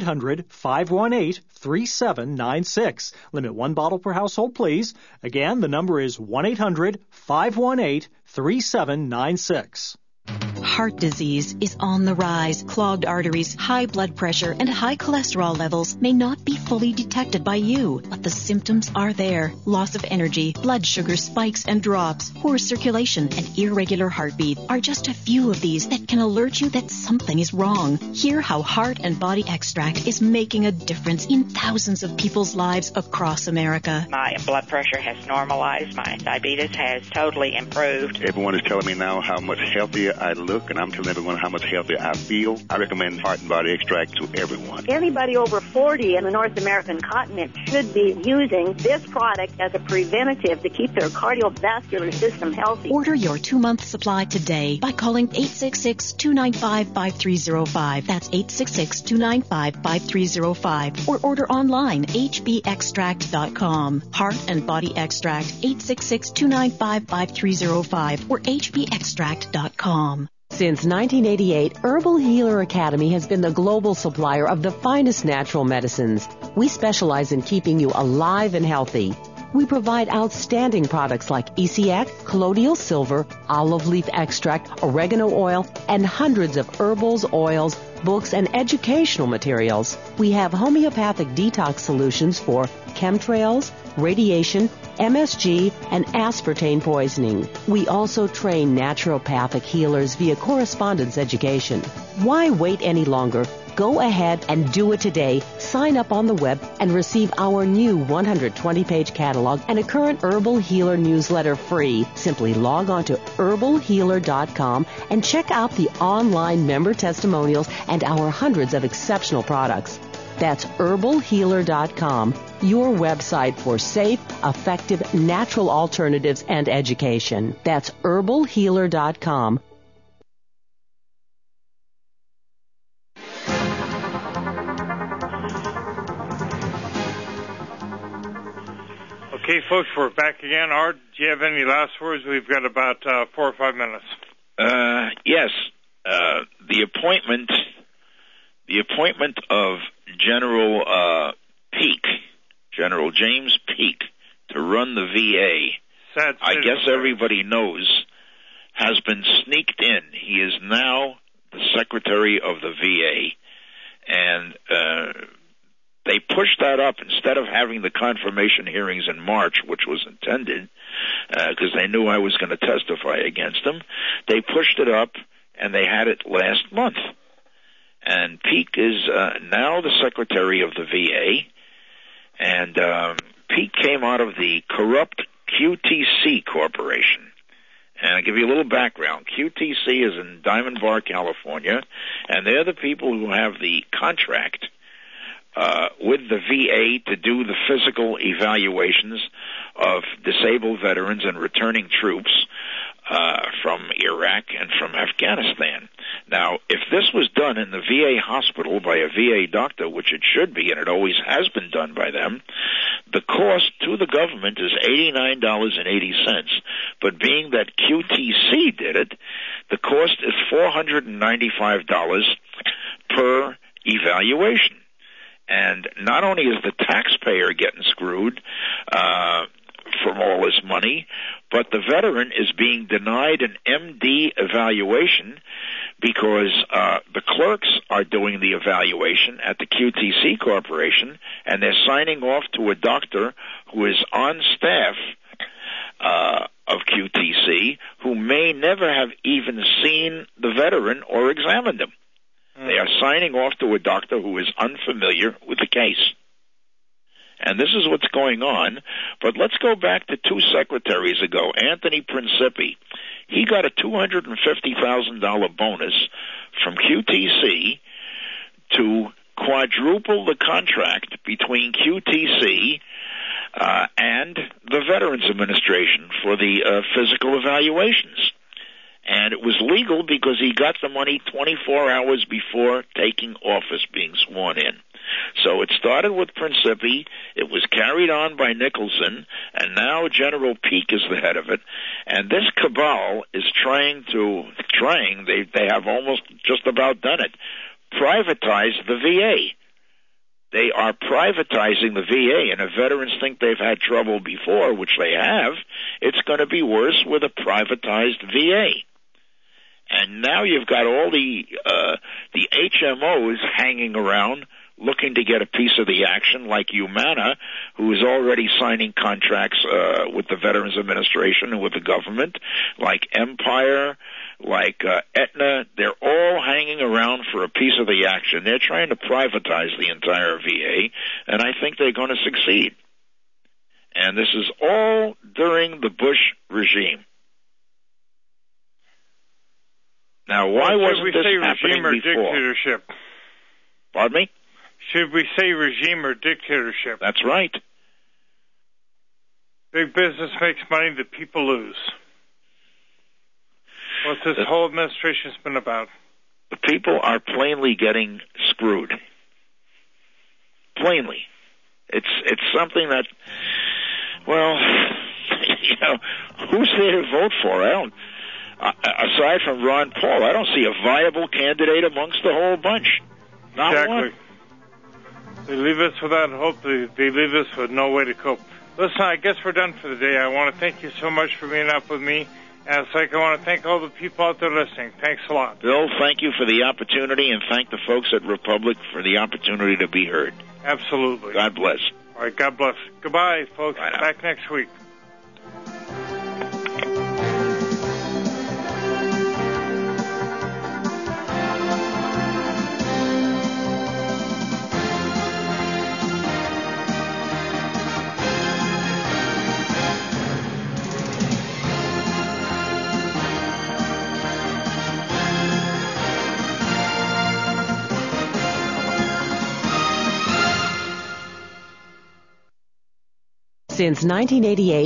1-800-518-3796. Limit one bottle per household, please. Again, the number is 1-800-518-3796. Heart disease is on the rise. Clogged arteries, high blood pressure, and high cholesterol levels may not be fully detected by you, but the symptoms are there. Loss of energy, blood sugar spikes and drops, poor circulation, and irregular heartbeat are just a few of these that can alert you that something is wrong. Hear how Heart and Body Extract is making a difference in thousands of people's lives across America. My blood pressure has normalized. My diabetes has totally improved. Everyone is telling me now how much healthier I look, and I'm telling everyone how much healthier I feel. I recommend Heart and Body Extract to everyone. Anybody over 40 in the North American continent should be using this product as a preventative to keep their cardiovascular system healthy. Order your 2-month supply today by calling 866-295-5305. That's 866-295-5305. Or order online, hbextract.com. Heart and Body Extract, 866-295-5305 or hbextract.com. Since 1988, Herbal Healer Academy has been the global supplier of the finest natural medicines. We specialize in keeping you alive and healthy. We provide outstanding products like ECX, colloidal silver, olive leaf extract, oregano oil, and hundreds of herbals, oils, books, and educational materials. We have homeopathic detox solutions for chemtrails, radiation, MSG, and aspartame poisoning. We also train naturopathic healers via correspondence education. Why wait any longer? Go ahead and do it today. Sign up on the web and receive our new 120-page catalog and a current Herbal Healer newsletter free. Simply log on to herbalhealer.com and check out the online member testimonials and our hundreds of exceptional products. That's herbalhealer.com, your website for safe, effective, natural alternatives and education. That's herbalhealer.com. Okay, folks, we're back again. Art, do you have any last words? We've got about 4 or 5 minutes. Yes. The appointment of General General James Peake, to run the VA, I guess everybody knows, has been sneaked in. He is now the Secretary of the VA, and they pushed that up instead of having the confirmation hearings in March, which was intended, because they knew I was going to testify against him. They pushed it up, and they had it last month. And Peake is now the Secretary of the VA, and Peake came out of the corrupt QTC Corporation. And I'll give you a little background. QTC is in Diamond Bar, California, and they're the people who have the contract with the VA to do the physical evaluations of disabled veterans and returning troops from Iraq and from Afghanistan. Now, if this was done in the VA hospital by a VA doctor, which it should be, and it always has been done by them, the cost to the government is $89.80. But being that QTC did it, the cost is $495 per evaluation. And not only is the taxpayer getting screwed from all this money, but the veteran is being denied an MD evaluation because the clerks are doing the evaluation at the QTC Corporation, and they're signing off to a doctor who is on staff of QTC, who may never have even seen the veteran or examined him. They are signing off to a doctor who is unfamiliar with the case. And this is what's going on. But let's go back to 2 secretaries ago. Anthony Principi, he got a $250,000 bonus from QTC to quadruple the contract between QTC and the Veterans Administration for the physical evaluations. And it was legal because he got the money 24 hours before taking office, being sworn in. So it started with Principi, it was carried on by Nicholson, and now General Peake is the head of it. And this cabal is they have almost just about done it, privatize the VA. They are privatizing the VA, and if veterans think they've had trouble before, which they have, it's going to be worse with a privatized VA. And now you've got all the HMOs hanging around looking to get a piece of the action, like Humana, who is already signing contracts with the Veterans Administration and with the government, like Empire, like Aetna. They're all hanging around for a piece of the action. They're trying to privatize the entire VA, and I think they're going to succeed. And this is all during the Bush regime. Now, why wasn't this happening before? Dictatorship? Pardon me? Should we say regime or dictatorship? That's right. Big business makes money, the people lose. What this whole administration's been about. The people are plainly getting screwed. Plainly. It's something that, well, who's there to vote for? I don't. Aside from Ron Paul, I don't see a viable candidate amongst the whole bunch. Not exactly. One. They leave us without hope. They leave us with no way to cope. Listen, I guess we're done for the day. I want to thank you so much for being up with me. And it's like I want to thank all the people out there listening. Thanks a lot. Bill, thank you for the opportunity, and thank the folks at Republic for the opportunity to be heard. Absolutely. God bless. All right, God bless. Goodbye, folks. Back next week. Since 1988,